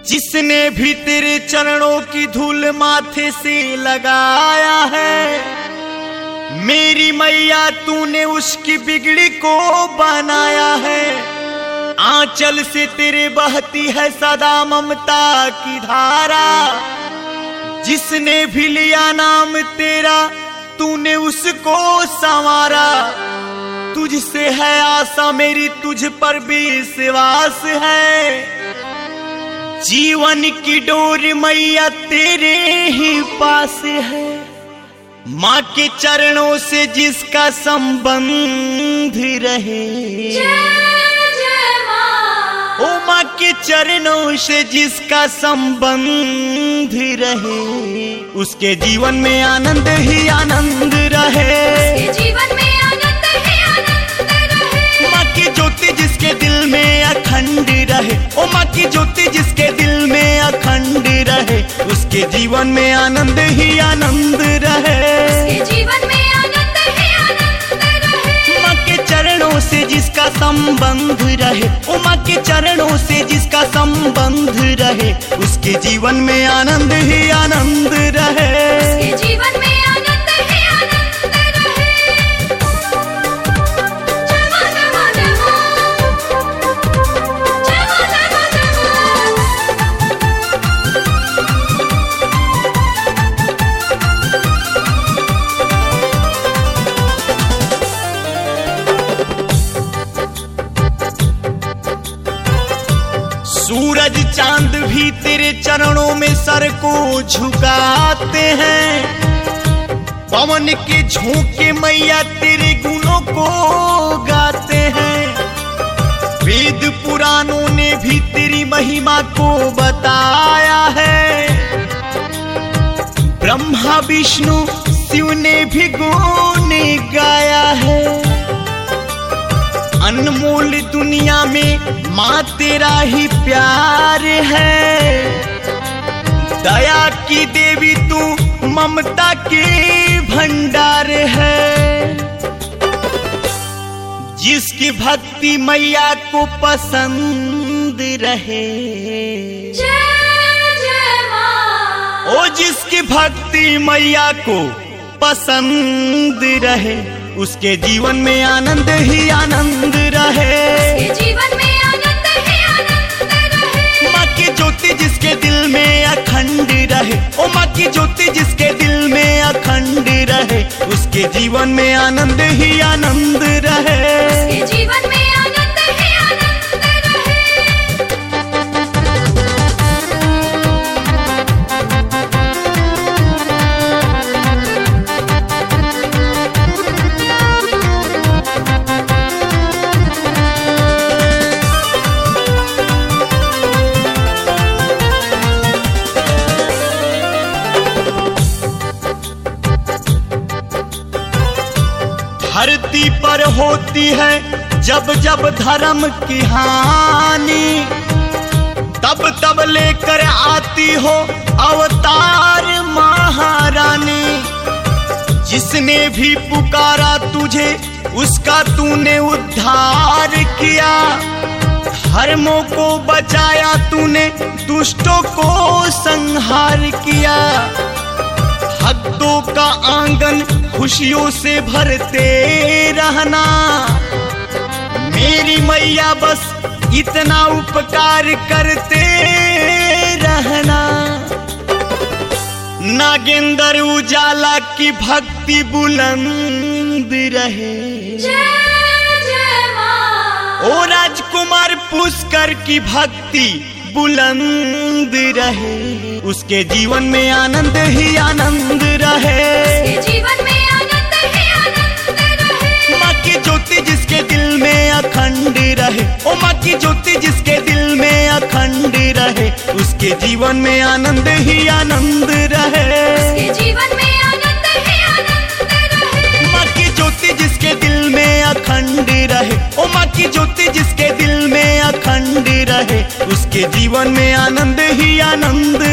जिसने भी तेरे चरणों की धूल माथे से लगाया है, मेरी मैया तूने उसकी बिगड़ी को बनाया है। आंचल से तेरे बहती है सदा ममता की धारा, जिसने भी लिया नाम तेरा तूने उसको संवारा। तुझसे है आशा मेरी, तुझ पर विश्वास है। जीवन की डोर मैया तेरे ही पास है। माँ के चरणों से जिसका संबंध रहे, ओ माँ के चरणों से जिसका संबंध रहे, उसके जीवन में आनंद ही आनंद रहे। जीवन में आनंद ही आनंद रहे। माँ की ज्योति जिसके दिल में अखंड रहे, ओ माँ की ज्योति जिसके दिल में अखंड रहे, उसके जीवन में आनंद ही आनंद रहे। जीवन में आनंद ही आनंद रहे। माँ के चरणों से जिसका संबंध रहे, ओ माँ के चरणों से जिसका संबंध रहे, उसके जीवन में आनंद ही आनंद रहे। जीवन में आनंद ही आनंद रहे। जमा जमा जमा, जमा जमा जमा। सूरज चांद भी तेरे चरणों में सर को झुकाते हैं। पवन के झोंके मैया तेरे गुणों को गाते हैं। वेद पुराणों ने भी तेरी महिमा को बताया है। ब्रह्मा विष्णु शिव ने भी गुण गाया है। अनमोल दुनिया में माँ तेरा ही प्यार है। दया की देवी तू ममता के भंडार है। जिसकी भक्ति मैया को पसंद रहे, जय जय माँ। ओ जिसकी भक्ति मैया को पसंद रहे, उसके जीवन में आनंद ही आनंद रहे। जीवन में आनंद ही आनंद रहे। माँ की ज्योति जिसके दिल में अखंड रहे, ओ माँ की ज्योति जिसके दिल में अखंड रहे, उसके जीवन में आनंद ही आनंद रहे। जीवन में आनंद ही आनंद रहे। धरती पर होती है जब जब धर्म की हानि, तब तब लेकर आती हो अवतार महारानी। जिसने भी पुकारा तुझे उसका तूने उद्धार किया। धर्मों को बचाया तूने, दुष्टों को संहार किया। भक्तों का आंगन खुशियों से भरते रहना। मेरी मैया बस इतना उपकार करते रहना। नागेंद्र उजाला की भक्ति बुलंद रहे, जय जय माँ। ओ राजकुमार पुष्कर की भक्ति बुलंद रहे, उसके जीवन में आनंद ही आनंद रहे। जीवन में आनंद ही आनंद रहे। माँ की ज्योति जिसके दिल में अखंड रहे, ओ माँ की ज्योति जिसके दिल में अखंड रहे, उसके जीवन में आनंद ही आनंद रहे। जीवन में आनंद ही आनंद रहे। माँ की ज्योति जिसके दिल में अखंड रहे, ओ माँ की ज्योति जिसके दिल में अखंड रहे, उसके जीवन में आनंद ही आनंद